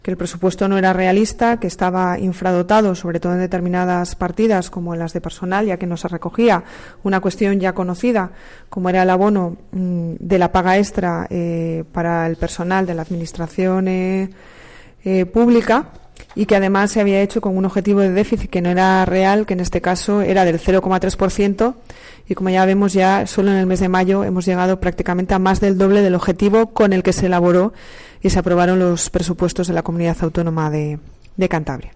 que el presupuesto no era realista, que estaba infradotado, sobre todo en determinadas partidas, como en las de personal, ya que no se recogía una cuestión ya conocida, como era el abono de la paga extra para el personal de la administración pública, y que además se había hecho con un objetivo de déficit que no era real, que en este caso era del 0,3%, y como ya vemos, ya solo en el mes de mayo hemos llegado prácticamente a más del doble del objetivo con el que se elaboró y se aprobaron los presupuestos de la Comunidad Autónoma de Cantabria.